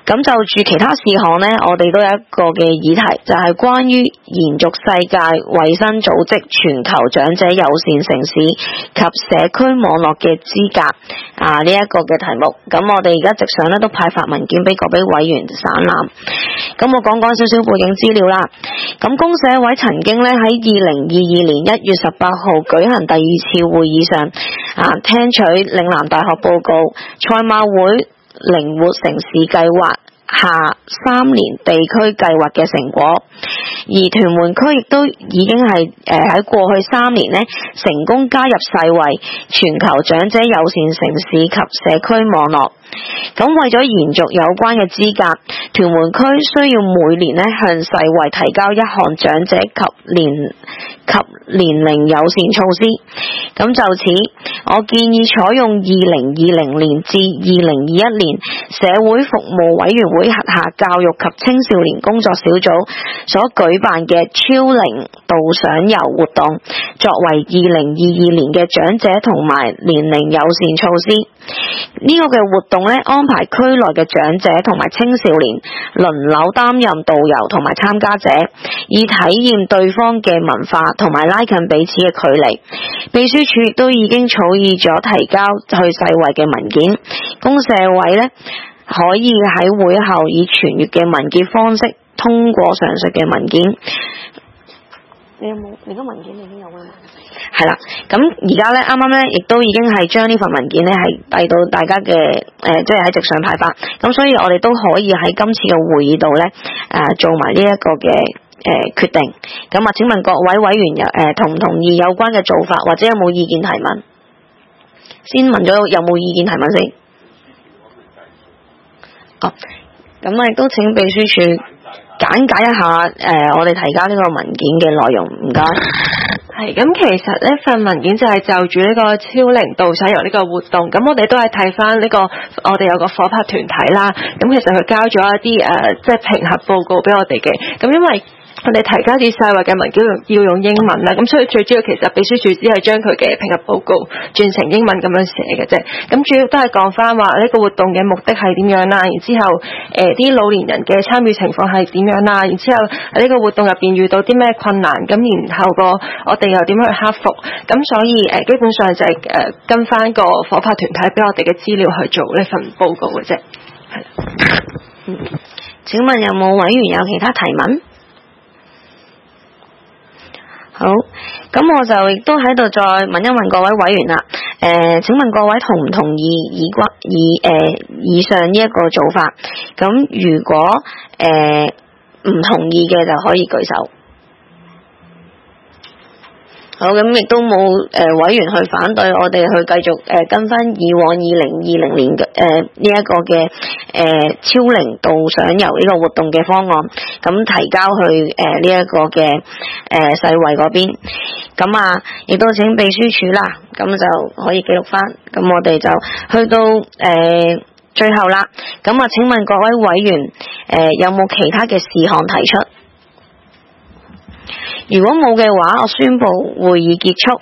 咁就住其他事項呢，我哋都有一個嘅議題，就係關於延續世界衛生組織全球長者友善城市及社區網絡嘅資格呢一個嘅題目。咁我哋而家直上呢都派發文件俾各位委員省覽。咁我講少少背景資料啦。咁公社委曾經呢喺2022年1月18號舉行第2次會議上聽取嶺南大學報告賽馬會靈活城市計劃下3年地區計劃嘅成果，而屯門區亦都已經係喺過去3年呢成功加入世衛全球長者友善城市及社區網絡。咁為咗延續有關嘅資格，屯門區需要每年呢向世衛提交一項長者及年齡友善措施。咁就此，我建議採用2020年至2021年社會服務委員會轄下教育及青少年工作小組所舉辦嘅超齡導賞遊活動，作為2022年嘅長者同埋年齡友善措施。呢個嘅活動咧，安排區內嘅長者同埋青少年輪流擔任導遊同埋參加者，以體驗對方嘅文化同埋拉近彼此嘅距離。秘書處亦都已經草擬咗提交去世衛嘅文件，公社委咧可以喺會後以傳閱嘅文件方式通過上述嘅文件。你有冇？你個文件你已經有啦。係啦，咁而家咧，啱啱咧，亦都已經係將呢份文件咧係遞到大家嘅即係喺直上派發。咁所以我哋都可以喺今次嘅會議度咧做埋呢一個嘅決定。咁請問各位委員同唔同意有關嘅做法，或者有冇意見提問？先問咗有冇意見提問先。咁我亦都請秘書處簡介一下我哋提交呢個文件嘅內容，唔該。 係咁，其實呢份文件就係就住呢個超齡導賞遊呢個活動，咁我哋都係睇翻呢個我哋有個夥拍團體啦，咁其實佢交咗一啲即係評核報告俾我哋嘅，咁因為我哋提交至世衛嘅文件要用英文啦，咁所以最主要其實秘書處只係將佢嘅評核報告轉成英文咁樣寫嘅啫。咁主要都係講翻話呢個活動嘅目的係點樣啦，然之後啲老年人嘅參與情況係點樣啦，然之後喺呢個活動入邊遇到啲咩困難，咁然後我哋又點樣去克服。咁所以基本上就係跟翻個夥拍團體俾我哋嘅資料去做呢份報告嘅啫。係啦。 請問有冇委員有其他提問？好，咁我就亦都喺度再問一問各位委員啦。請問各位同唔同意以上呢一個做法？咁如果唔同意嘅就可以舉手。好，咁亦都冇委員去反對我哋去繼續跟翻以往2020年嘅呢一個嘅超齡導賞遊呢個活動嘅方案，咁提交去呢一個嘅世衛嗰邊。咁亦都請秘書處啦，咁就可以記錄翻。咁我哋就去到最後啦。咁請問各位委員有冇其他嘅事項提出？如果冇嘅話，我宣布會議結束。